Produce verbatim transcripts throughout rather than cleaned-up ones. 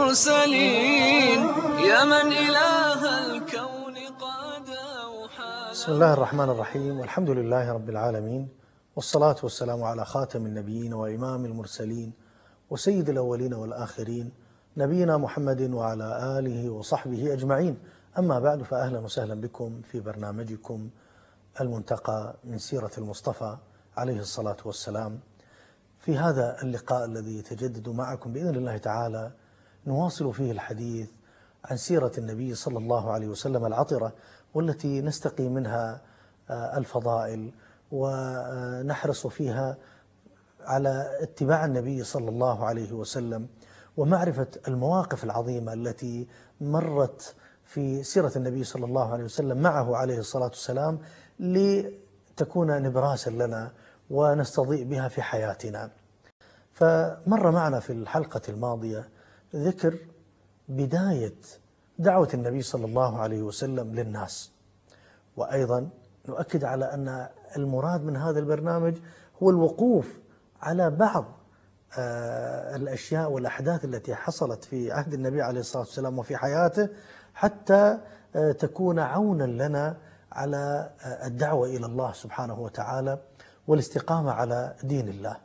المرسلين يا من إله الكون قد أوحى. بسم الله الرحمن الرحيم، والحمد لله رب العالمين، والصلاة والسلام على خاتم النبيين وإمام المرسلين وسيد الأولين والآخرين نبينا محمد وعلى آله وصحبه أجمعين. أما بعد، فأهلا وسهلا بكم في برنامجكم المنتقى من سيرة المصطفى عليه الصلاة والسلام. في هذا اللقاء الذي يتجدد معكم بإذن الله تعالى نواصل فيه الحديث عن سيرة النبي صلى الله عليه وسلم العطرة، والتي نستقي منها الفضائل ونحرص فيها على اتباع النبي صلى الله عليه وسلم ومعرفة المواقف العظيمة التي مرت في سيرة النبي صلى الله عليه وسلم معه عليه الصلاة والسلام، لتكون نبراسا لنا ونستضيء بها في حياتنا. فمر معنا في الحلقة الماضية ذكر بداية دعوة النبي صلى الله عليه وسلم للناس، وأيضا نؤكد على أن المراد من هذا البرنامج هو الوقوف على بعض الأشياء والأحداث التي حصلت في عهد النبي عليه الصلاة والسلام وفي حياته، حتى تكون عونا لنا على الدعوة إلى الله سبحانه وتعالى والاستقامة على دين الله.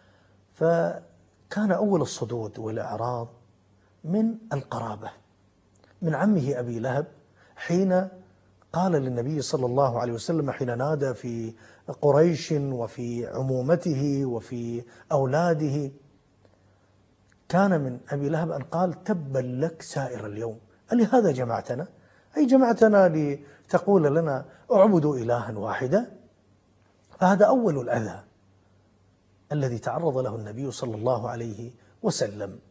فكان أول الصدود والإعراض من القرابة، من عمه أبي لهب، حين قال للنبي صلى الله عليه وسلم حين نادى في قريش وفي عمومته وفي أولاده، كان من أبي لهب أن قال: تبا لك سائر اليوم، ألهذا جمعتنا؟ أي جمعتنا لتقول لنا اعبدوا إلها واحدا؟ فهذا أول الأذى الذي تعرض له النبي صلى الله عليه وسلم.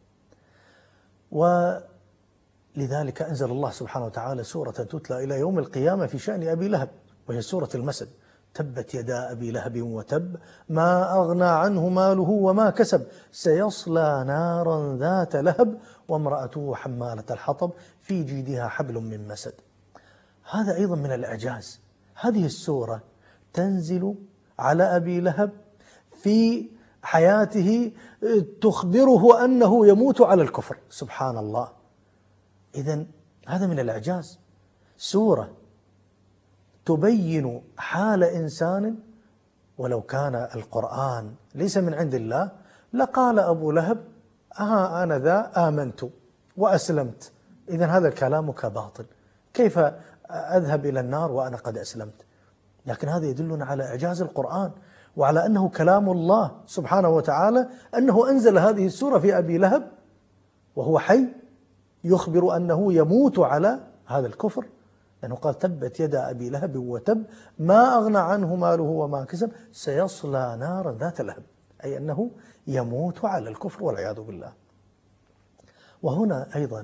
ولذلك أنزل الله سبحانه وتعالى سورة تتلى إلى يوم القيامة في شأن أبي لهب، وهي سورة المسد: تبت يدا أبي لهب وتب ما أغنى عنه ماله وما كسب سيصلى نارا ذات لهب وامرأته حمالة الحطب في جيدها حبل من مسد. هذا أيضا من الإعجاز، هذه السورة تنزل على أبي لهب في حياته تخبره أنه يموت على الكفر. سبحان الله. إذن هذا من الإعجاز، سورة تبين حال إنسان، ولو كان القرآن ليس من عند الله لقال أبو لهب: ها أنا ذا آمنت وأسلمت، إذن هذا كلامك باطل، كيف أذهب إلى النار وأنا قد أسلمت؟ لكن هذا يدلنا على إعجاز القرآن وعلى أنه كلام الله سبحانه وتعالى، أنه أنزل هذه السورة في أبي لهب وهو حي، يخبر أنه يموت على هذا الكفر، لأنه قال: تبت يدا أبي لهب وتب ما أغنى عنه ماله وما كسب سيصلى نارا ذات لهب، أي أنه يموت على الكفر والعياذ بالله. وهنا أيضا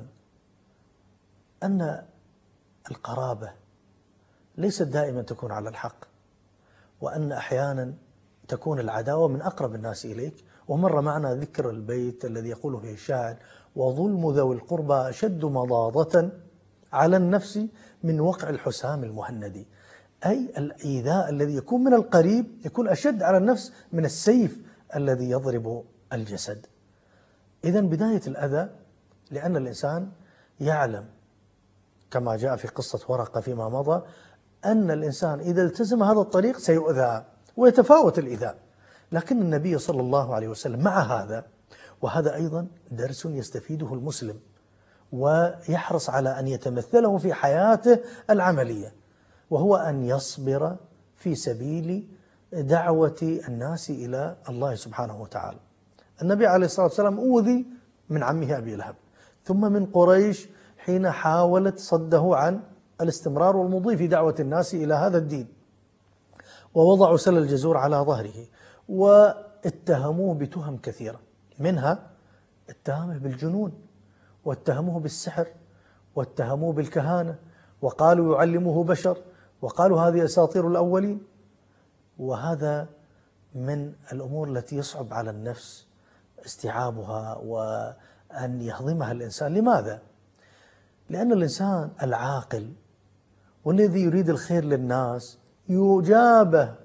أن القرابة ليست دائما تكون على الحق، وأن أحيانا تكون العداوة من أقرب الناس إليك. ومر معنا ذكر البيت الذي يقوله فيه الشاعر: وظلم ذوي القربى أشد مضاضة على النفس من وقع الحسام المهندي، أي الإيذاء الذي يكون من القريب يكون أشد على النفس من السيف الذي يضرب الجسد. إذن بداية الأذى، لأن الإنسان يعلم كما جاء في قصة ورقة فيما مضى أن الإنسان إذا التزم هذا الطريق سيؤذى ويتفاوت الإيذاء، لكن النبي صلى الله عليه وسلم مع هذا، وهذا أيضا درس يستفيده المسلم ويحرص على أن يتمثله في حياته العملية، وهو أن يصبر في سبيل دعوة الناس إلى الله سبحانه وتعالى. النبي عليه الصلاة والسلام أوذي من عمه أبي لهب، ثم من قريش حين حاولت صده عن الاستمرار والمضي في دعوة الناس إلى هذا الدين، ووضعوا سل الجزور على ظهره واتهموه بتهم كثيرة، منها اتهمه بالجنون، واتهموه بالسحر، واتهموه بالكهانة، وقالوا يعلمه بشر، وقالوا هذه أساطير الأولين. وهذا من الأمور التي يصعب على النفس استيعابها وأن يهضمها الإنسان. لماذا؟ لأن الإنسان العاقل والذي يريد الخير للناس يجابه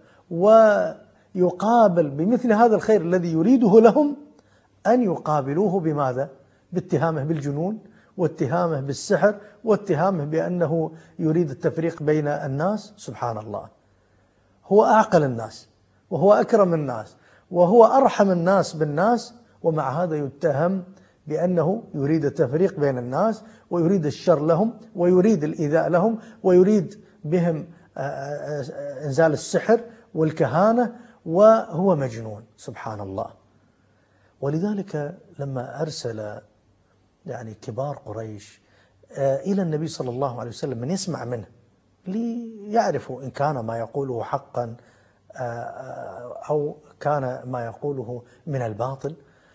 ويقابل بمثل هذا الخير الذي يريده لهم، أن يقابلوه بماذا؟ باتهامه بالجنون، واتهامه بالسحر، واتهامه بأنه يريد التفريق بين الناس. سبحان الله، هو أعقل الناس وهو أكرم الناس وهو أرحم الناس بالناس، ومع هذا يتهم بأنه يريد التفريق بين الناس ويريد الشر لهم ويريد الإيذاء لهم ويريد بهم إنزال السحر والكهانة، وهو مجنون. سبحان الله. ولذلك لما أرسل يعني كبار قريش إلى النبي صلى الله عليه وسلم من يسمع منه ليعرفوا إن كان ما يقوله حقا أو كان ما يقوله من الباطل،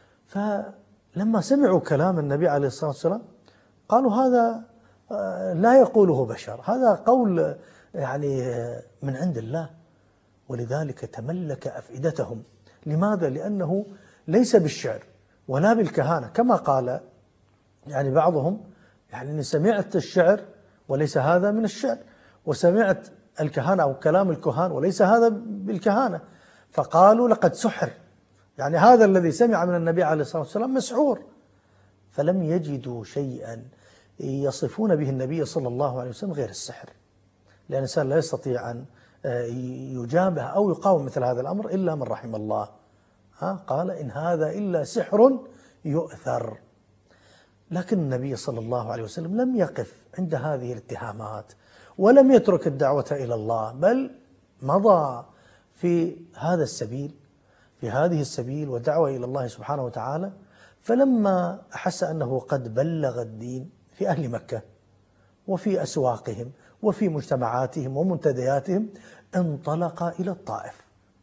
فلما سمعوا كلام النبي عليه الصلاة والسلام قالوا هذا لا يقوله بشر، هذا قول يعني من عند الله. ولذلك تملك أفئدتهم. لماذا؟ لأنه ليس بالشعر ولا بالكهانة، كما قال يعني بعضهم يعني إني سمعت الشعر وليس هذا من الشعر، وسمعت الكهانة أو كلام الكهان وليس هذا بالكهانة، فقالوا لقد سحر، يعني هذا الذي سمع من النبي عليه الصلاة والسلام مسحور. فلم يجدوا شيئا يصفون به النبي صلى الله عليه وسلم غير السحر، لأن الإنسان لا يستطيع أن يجابه أو يقاوم مثل هذا الأمر إلا من رحم الله. ها قال إن هذا إلا سحر يؤثر. لكن النبي صلى الله عليه وسلم لم يقف عند هذه الاتهامات ولم يترك الدعوة إلى الله، بل مضى في هذا السبيل في هذه السبيل والدعوة إلى الله سبحانه وتعالى. فلما أحس أنه قد بلغ الدين في أهل مكة وفي أسواقهم وفي مجتمعاتهم ومنتدياتهم، انطلق إلى الطائف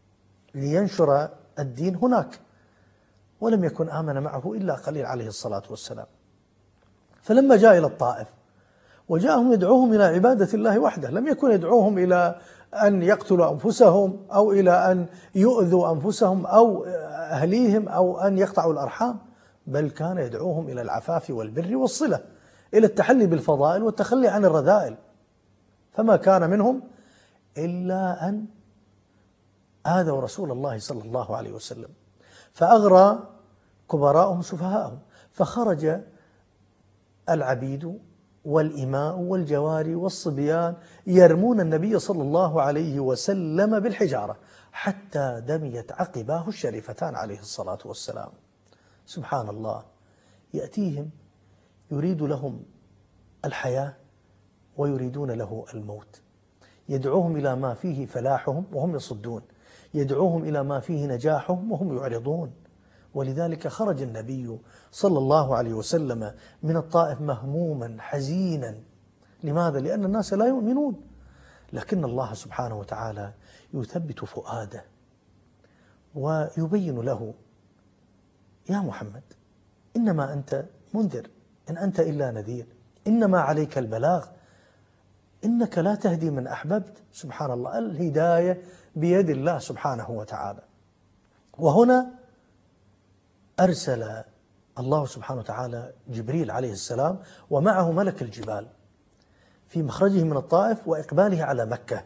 لينشر الدين هناك، ولم يكن آمن معه إلا قليل عليه الصلاة والسلام. فلما جاء إلى الطائف وجاءهم يدعوهم إلى عبادة الله وحده، لم يكن يدعوهم إلى أن يقتلوا أنفسهم أو إلى أن يؤذوا أنفسهم أو أهليهم أو أن يقطعوا الأرحام، بل كان يدعوهم إلى العفاف والبر والصلة، إلى التحلي بالفضائل والتخلي عن الرذائل. فما كان منهم إلا أن آذوا رسول الله صلى الله عليه وسلم، فأغرى كبراءهم سفهاءهم، فخرج العبيد والإماء والجواري والصبيان يرمون النبي صلى الله عليه وسلم بالحجارة حتى دميت عقباه الشريفتان عليه الصلاة والسلام. سبحان الله، يأتيهم يريد لهم الحياة ويريدون له الموت، يدعوهم إلى ما فيه فلاحهم وهم يصدون، يدعوهم إلى ما فيه نجاحهم وهم يعرضون. ولذلك خرج النبي صلى الله عليه وسلم من الطائف مهموما حزينا. لماذا؟ لأن الناس لا يؤمنون، لكن الله سبحانه وتعالى يثبت فؤاده ويبين له يا محمد إنما أنت منذر، إن أنت إلا نذير، إنما عليك البلاغ، إنك لا تهدي من أحببت. سبحان الله، الهداية بيد الله سبحانه وتعالى. وهنا أرسل الله سبحانه وتعالى جبريل عليه السلام ومعه ملك الجبال في مخرجه من الطائف وإقباله على مكة،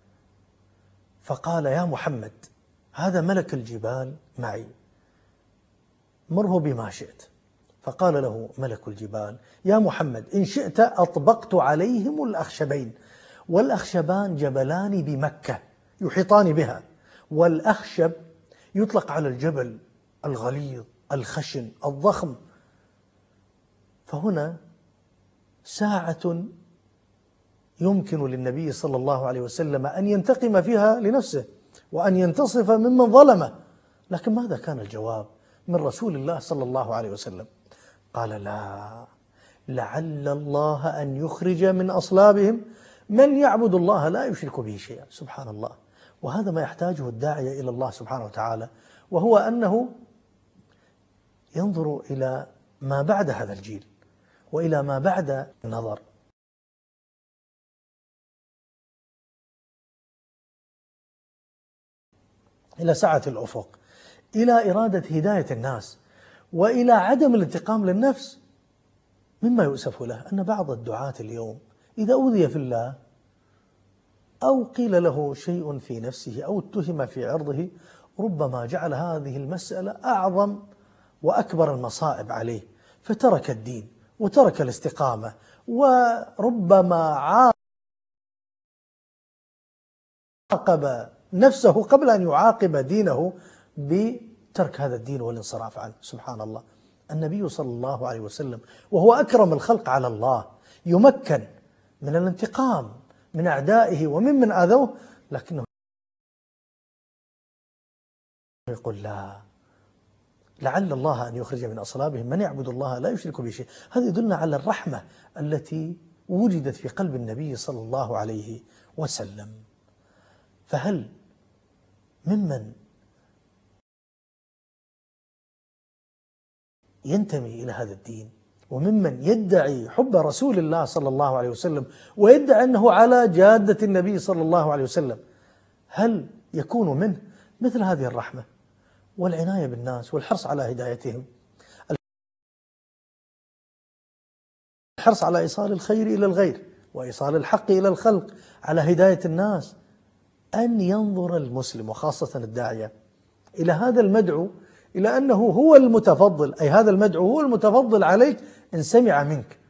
فقال يا محمد هذا ملك الجبال معي مره بما شئت. فقال له ملك الجبال يا محمد إن شئت أطبقت عليهم الأخشبين، والأخشبان جبلان بمكة يحيطان بها، والأخشب يطلق على الجبل الغليظ الخشن الضخم. فهنا ساعة يمكن للنبي صلى الله عليه وسلم أن ينتقم فيها لنفسه وأن ينتصف ممن ظلمه، لكن ماذا كان الجواب من رسول الله صلى الله عليه وسلم؟ قال لا، لعل الله أن يخرج من أصلابهم من يعبد الله لا يشرك به شيئا. سبحان الله. وهذا ما يحتاجه الداعية إلى الله سبحانه وتعالى، وهو أنه ينظر إلى ما بعد هذا الجيل وإلى ما بعد النظر. إلى سعة الأفق، إلى إرادة هداية الناس، وإلى عدم الانتقام للنفس. مما يؤسف له أن بعض الدعاة اليوم إذا أوذي في الله أو قيل له شيء في نفسه أو اتهم في عرضه ربما جعل هذه المسألة أعظم وأكبر المصائب عليه، فترك الدين وترك الاستقامة، وربما عاقب نفسه قبل أن يعاقب دينه بترك هذا الدين والانصراف عنه. سبحان الله، النبي صلى الله عليه وسلم وهو أكرم الخلق على الله يمكن من الانتقام من أعدائه ومن من آذوه، لكنه يقول لا، لعل الله أن يخرج من أصلابهم من يعبد الله لا يشرك به شيء. هذا يدلنا على الرحمة التي وجدت في قلب النبي صلى الله عليه وسلم. فهل ممن ينتمي إلى هذا الدين وممن يدعي حب رسول الله صلى الله عليه وسلم ويدعي أنه على جادة النبي صلى الله عليه وسلم، هل يكون منه مثل هذه الرحمة والعناية بالناس والحرص على هدايتهم، الحرص على إيصال الخير إلى الغير وإيصال الحق إلى الخلق، على هداية الناس؟ أن ينظر المسلم وخاصة الداعية إلى هذا المدعو إلى أنه هو المتفضل، أي هذا المدعو هو المتفضل عليك إن سمع منك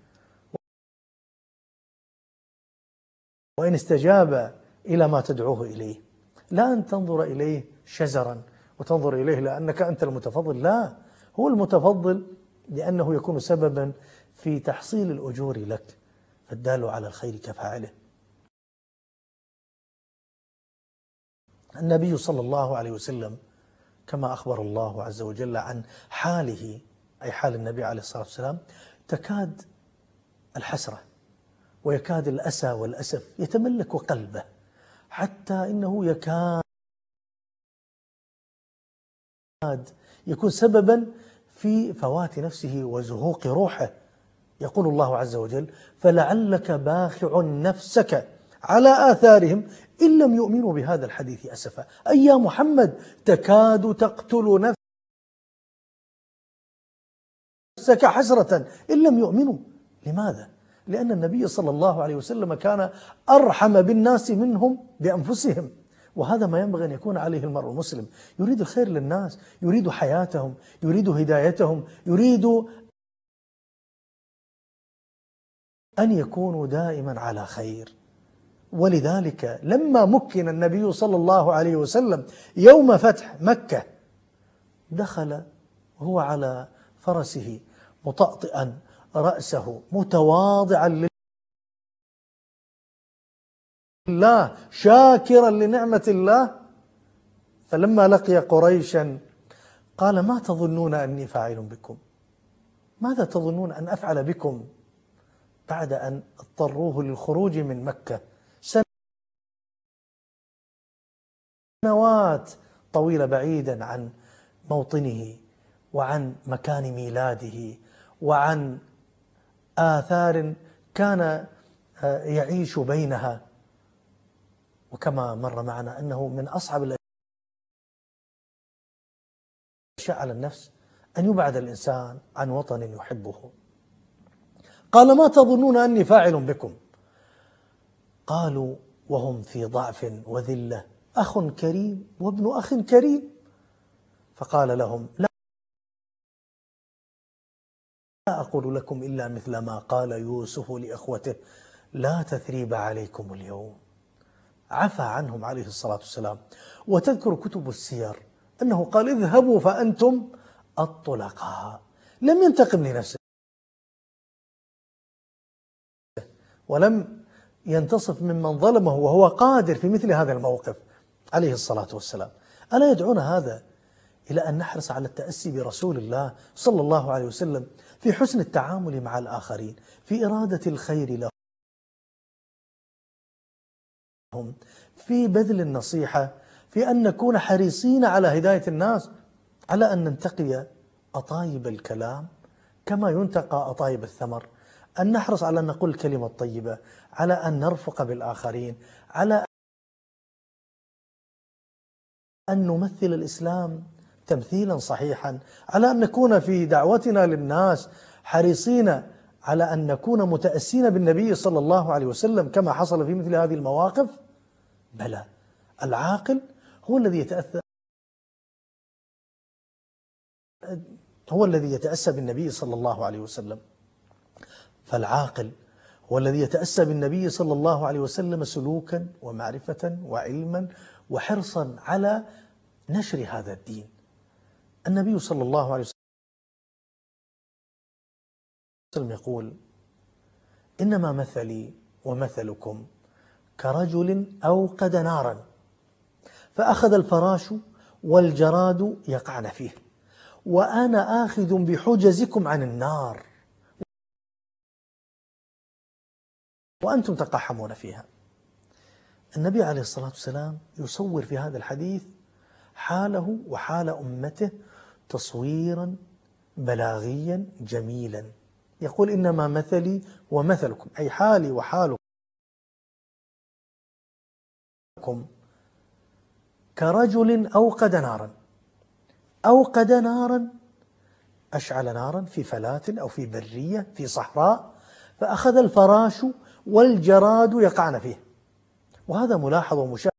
وإن استجاب إلى ما تدعوه إليه، لا أن تنظر إليه شزرا وتنظر إليه لأنك أنت المتفضل، لا، هو المتفضل لأنه يكون سببا في تحصيل الأجور لك، فالدال على الخير كفاعله. النبي صلى الله عليه وسلم كما أخبر الله عز وجل عن حاله، أي حال النبي عليه الصلاة والسلام، تكاد الحسرة ويكاد الأسى والأسف يتملك قلبه، حتى إنه يكاد يكون سببا في فوات نفسه وزهوق روحه. يقول الله عز وجل: فلعلك باخع نفسك على آثارهم إن لم يؤمنوا بهذا الحديث أسفا. أي يا محمد تكاد تقتل نفسك حسرة إن لم يؤمنوا. لماذا؟ لأن النبي صلى الله عليه وسلم كان أرحم بالناس منهم بأنفسهم، وهذا ما ينبغي أن يكون عليه المرء المسلم، يريد الخير للناس، يريد حياتهم، يريد هدايتهم، يريد أن يكونوا دائما على خير. ولذلك لما مكن النبي صلى الله عليه وسلم يوم فتح مكة، دخل هو على فرسه مطأطئا رأسه متواضعا لله شاكرا لنعمة الله، فلما لقي قريشا قال: ما تظنون أني فاعل بكم؟ ماذا تظنون أن أفعل بكم بعد أن اضطروه للخروج من مكة سنوات طويلة بعيدا عن موطنه وعن مكان ميلاده وعن آثار كان يعيش بينها؟ وكما مر معنا أنه من أصعب الأشياء على النفس أن يبعد الإنسان عن وطن يحبه. قال: ما تظنون أني فاعل بكم؟ قالوا وهم في ضعف وذلة: أخ كريم وابن أخ كريم. فقال لهم: لا أقول لكم إلا مثل ما قال يوسف لإخوته: لا تثريب عليكم اليوم. عفى عنهم عليه الصلاة والسلام. وتذكر كتب السير أنه قال: اذهبوا فأنتم الطلقاء. لم ينتقم لنفسه ولم ينتصف ممن ظلمه، وهو قادر في مثل هذا الموقف عليه الصلاة والسلام. ألا يدعونا هذا إلى أن نحرص على التأسي برسول الله صلى الله عليه وسلم في حسن التعامل مع الآخرين، في إرادة الخير لهم، في بذل النصيحة، في أن نكون حريصين على هداية الناس، على أن ننتقي أطايب الكلام كما ينتقى أطايب الثمر، أن نحرص على أن نقول الكلمة الطيبة، على أن نرفق بالآخرين، على أن نمثل الإسلام تمثيلا صحيحا، على أن نكون في دعوتنا للناس حريصين على أن نكون متأسين بالنبي صلى الله عليه وسلم كما حصل في مثل هذه المواقف. بلى، العاقل هو الذي يتأثر هو الذي يتأسى بالنبي صلى الله عليه وسلم. فالعاقل هو الذي يتأسى بالنبي صلى الله عليه وسلم سلوكا ومعرفة وعلما وحرصا على نشر هذا الدين. النبي صلى الله عليه وسلم يقول: إنما مثلي ومثلكم كرجل أوقد نارا فأخذ الفراش والجراد يقعن فيه وأنا آخذ بحجزكم عن النار وأنتم تقحمون فيها. النبي عليه الصلاة والسلام يصور في هذا الحديث حاله وحال أمته تصويرا بلاغيا جميلا. يقول: إنما مثلي ومثلكم، أي حالي وحالكم كرجل أوقد نارا. أوقد نارا، أشعل نارا في فلاة أو في برية في صحراء، فأخذ الفراش والجراد يقعن فيه. وهذا ملاحظ ومشاهد.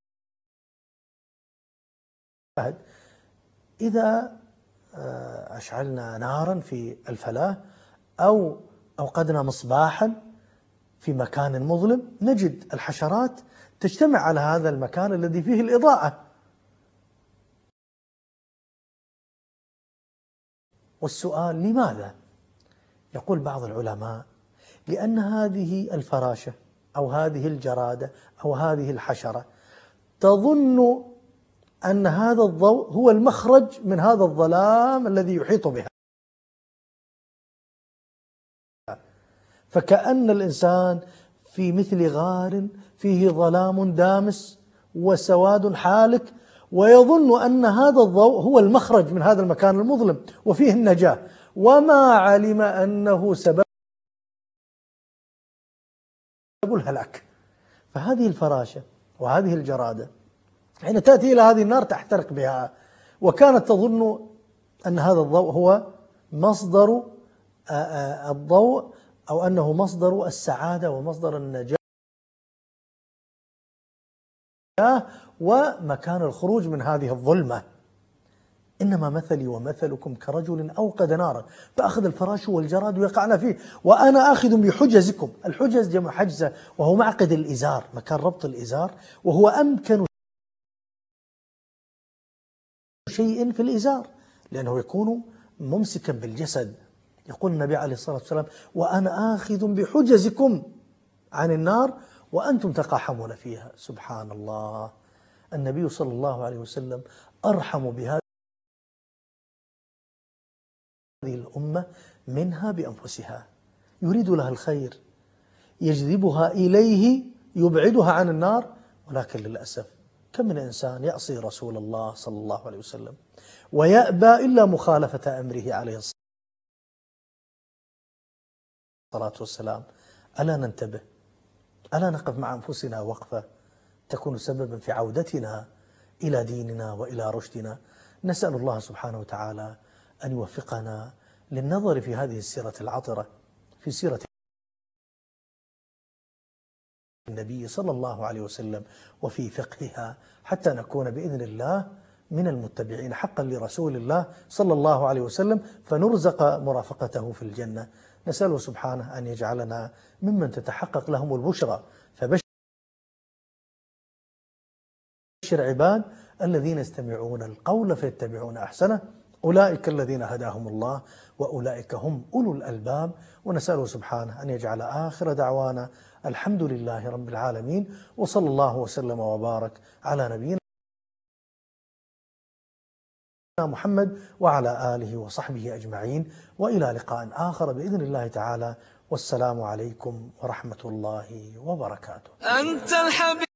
إذا أشعلنا نارا في الفلاة أو أوقدنا مصباحا في مكان مظلم، نجد الحشرات تجتمع على هذا المكان الذي فيه الإضاءة. والسؤال: لماذا؟ يقول بعض العلماء: لأن هذه الفراشة أو هذه الجرادة أو هذه الحشرة تظن أن هذا الضوء هو المخرج من هذا الظلام الذي يحيط بها، فكأن الإنسان في مثل غار فيه ظلام دامس وسواد حالك، ويظن أن هذا الضوء هو المخرج من هذا المكان المظلم وفيه النجاة، وما علم أنه سبب الهلاك. فهذه الفراشة وهذه الجرادة حين تأتي إلى هذه النار تحترق بها، وكانت تظن أن هذا الضوء هو مصدر الضوء أو أنه مصدر السعادة ومصدر النجاة ومكان الخروج من هذه الظلمة. إنما مثلي ومثلكم كرجل أوقد نارا فأخذ الفراش والجراد يقعن فيه وأنا آخذ بحجزكم. الحجز جمع حجزة، وهو معقد الإزار، مكان ربط الإزار، وهو أمكن شيء في الإزار لأنه يكون ممسكا بالجسد. يقول النبي عليه الصلاة والسلام: وأنا آخذ بحجزكم عن النار وأنتم تقاحمون فيها. سبحان الله. النبي صلى الله عليه وسلم أرحم بهذه الأمة منها بأنفسها، يريد لها الخير، يجذبها إليه، يبعدها عن النار. ولكن للأسف كم من إنسان يعصي رسول الله صلى الله عليه وسلم ويأبى إلا مخالفة أمره عليه الصلاة والسلام. ألا ننتبه؟ ألا نقف مع أنفسنا وقفة تكون سببا في عودتنا إلى ديننا وإلى رشدنا؟ نسأل الله سبحانه وتعالى أن يوفقنا للنظر في هذه السيرة العطرة، في سيرة النبي صلى الله عليه وسلم وفي فقهها، حتى نكون بإذن الله من المتبعين حقا لرسول الله صلى الله عليه وسلم، فنرزق مرافقته في الجنة. نسأله سبحانه أن يجعلنا ممن تتحقق لهم البشرى، فبشر عباد الذين يستمعون القول فيتبعون أحسنه، أولئك الذين هداهم الله وأولئك هم أولو الألباب. ونسأله سبحانه أن يجعل آخر دعوانا الحمد لله رب العالمين، وصلى الله وسلم وبارك على نبينا محمد وعلى آله وصحبه أجمعين، وإلى لقاء آخر بإذن الله تعالى، والسلام عليكم ورحمة الله وبركاته. أنت الحبيب.